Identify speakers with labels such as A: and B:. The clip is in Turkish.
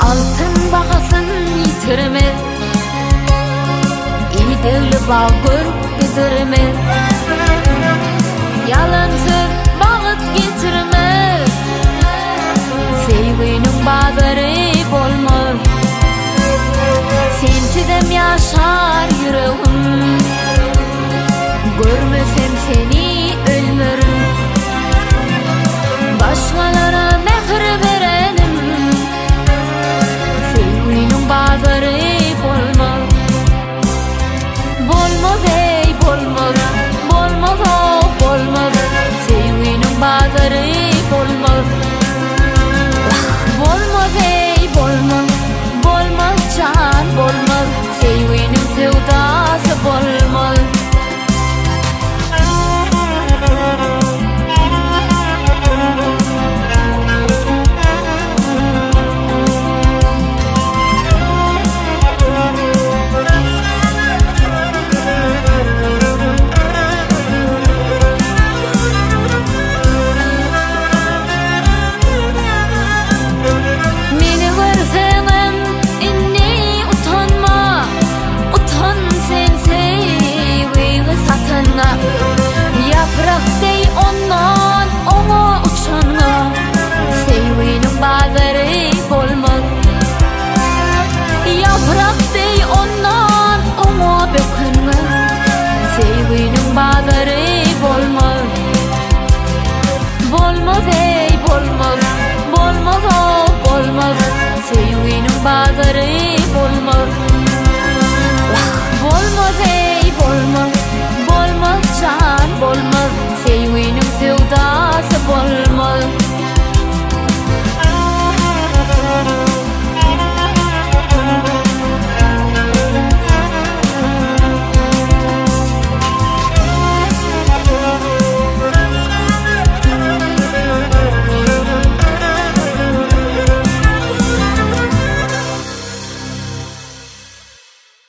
A: Altın bahasın yitirme, İdegli bağ görüp gidirme, yalansız bağıt geçirme, sevginin bağları bolma, sensizem yaşar yüreğim, görmesem seni ölmürüm, başkalara mehr verenim, sevginin bağları bolma, bolmaz ey bolmaz, bolmaz o bolmaz, sevginin bağları